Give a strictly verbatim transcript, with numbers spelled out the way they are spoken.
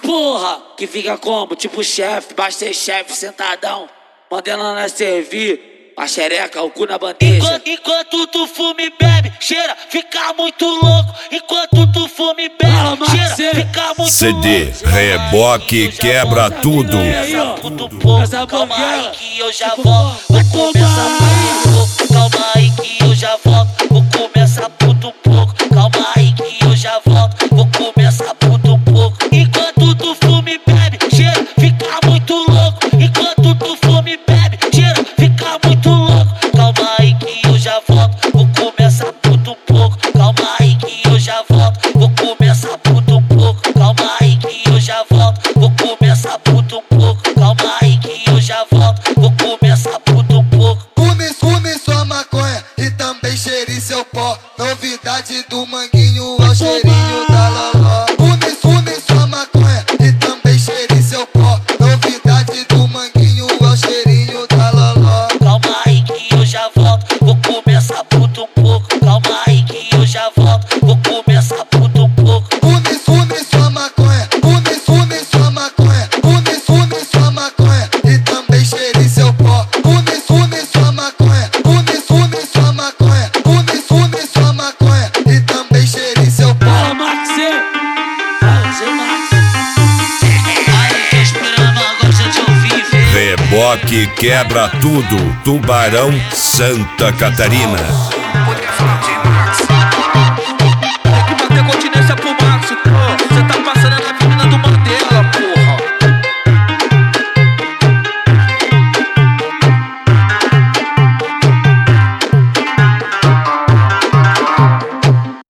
Porra, que fica como? Tipo chefe, Masterchef, sentadão, mandando ela servir a xereca, o cu na bandeja. Enquanto, enquanto tu fuma e bebe, cheira, fica muito louco. Enquanto tu fuma e bebe, Fala, cheira, fica muito C D, louco. reboque, quebra tudo. Essa calma aí que eu já volto. Vou começar muito pouco. Calma aí que eu já volto. Vou começar muito pouco. Calma aí que eu já volto. Vou começar muito pouco. Enquanto tu fuma e bebe, cheira, fica muito louco. Enquanto tu fuma e bebe, cheira, fica muito louco. Calma aí que eu já volto. Vou começar muito pouco. Calma aí que eu já volto. Vou começar muito pouco. Calma aí que eu já volto. Vou começar muito pouco. Calma aí que eu já volto. Vou começar muito pouco. Fume, fume sua maconha e também cheire seu pó. Novidade do manguinho é o cheirinho da loló. Fume, fume sua maconha e também cheire seu pó. Novidade do manguinho é o cheirinho da loló. Calma aí que eu já volto. Vou começar muito pouco. Calma aí que eu já volto. Vou começar muito pouco. Fume, fume sua maconha. Fume, fume sua maconha. Fume, fume sua maconha e também cheire seu pó. Fume, fume sua maconha. Fume, fume sua maconha. Fume, fume sua maconha e também cheire seu pó. Fala, Maxê. Fala, Zé Max. Aí, tô esperando agora já te ouvir, velho. Reboque, quebra tudo. Tubarão, Santa Catarina.